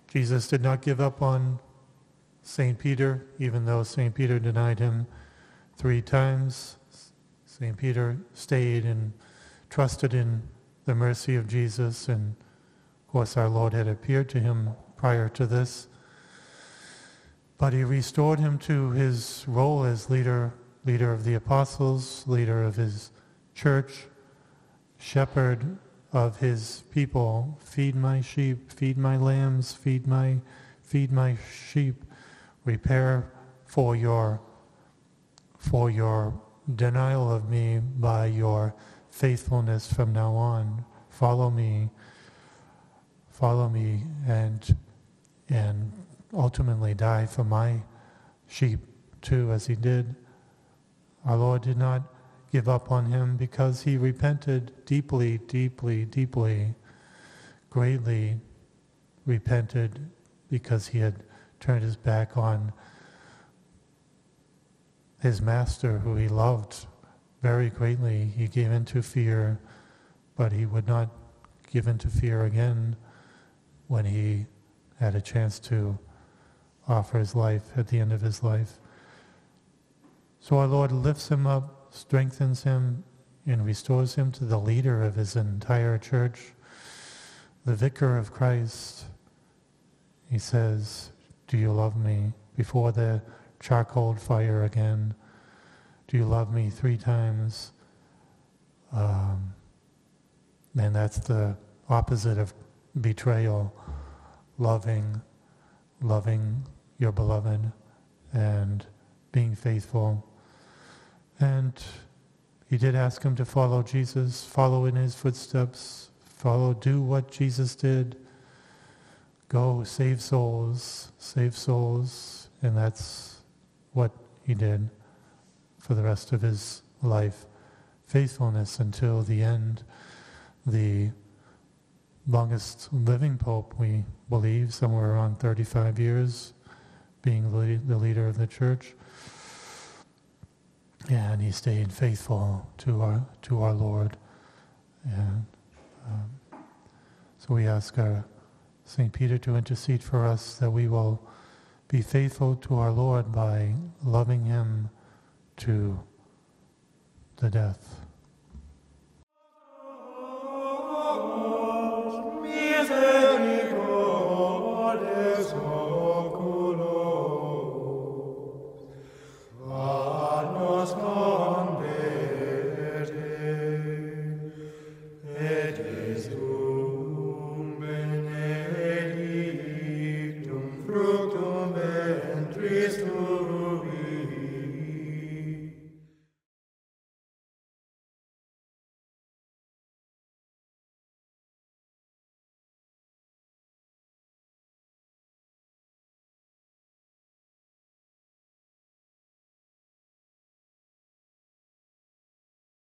Jesus did not give up on St. Peter, even though St. Peter denied him 3 times. St. Peter stayed and trusted in the mercy of Jesus, and of course our Lord had appeared to him prior to this. But he restored him to his role as leader of the apostles, leader of his church, shepherd of his people. Feed my sheep, feed my lambs, feed my sheep. Prepare for your denial of me by your faithfulness from now on. Follow me, and ultimately die for my sheep too, as he did. Our Lord did not give up on him because he repented deeply, greatly repented because he had turned his back on his master, who he loved very greatly. He gave into fear, but he would not give into fear again when he had a chance to offer his life at the end of his life. So our Lord lifts him up, strengthens him, and restores him to the leader of his entire church, the vicar of Christ. He says, "Do you love me?" Before the charcoal fire again. "Do you love me?" 3 times. And that's the opposite of betrayal. Loving your beloved and being faithful. And he did ask him to follow Jesus, follow in his footsteps, do what Jesus did. Go save souls, and that's what he did for the rest of his life. Faithfulness until the end. The longest living pope, we believe, somewhere around 35 years, being the leader of the church. And he stayed faithful to our Lord. And so we ask our St. Peter to intercede for us that we will be faithful to our Lord by loving him to the death.